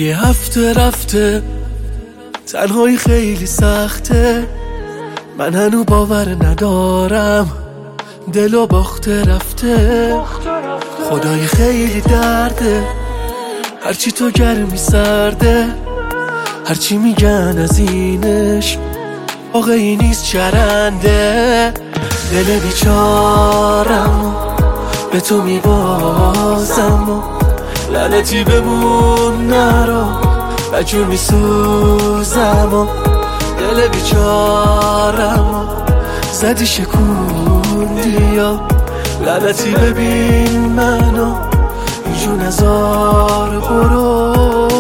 یه هفته رفته، تنهایی خیلی سخته، من هنو باور ندارم دلو باخته رفته. خدای خیلی درده، هرچی تو گرمی سرده، هرچی میگن از اینش واقعی نیست چرنده. دل بیچارم به تو میبازم و لعنتی بمون نرو، بجور میسوزم و دل بیچارم زدی شکوندی یا لعنتی ببین منو اینجور نزار برو.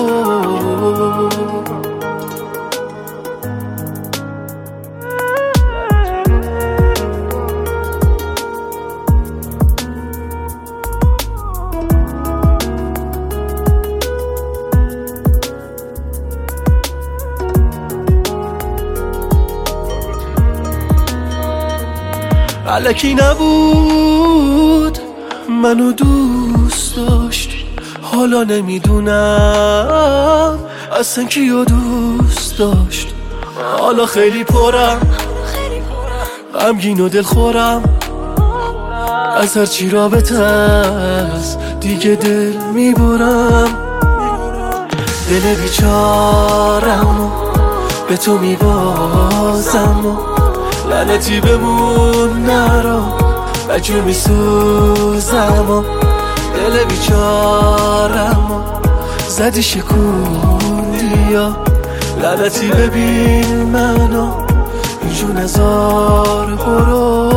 الکی نبود منو دوست داشت، حالا نمیدونم اصلا کیو دوست داشت. حالا خیلی پرم، غمگین و دلخورم، از هرچی رابطه است دیگه دل میبرم. دل بیچارم به تو میبازم، لعنتی بمون نرو، بجور میسوزم و دل بیچارم زدی شکوندی یا لعنتی ببین منو اینجور نزار برو.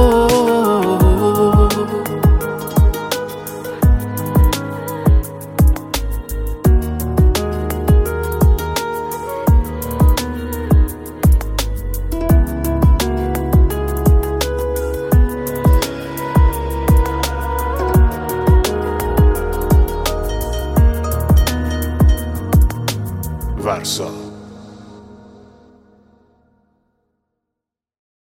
Varsa.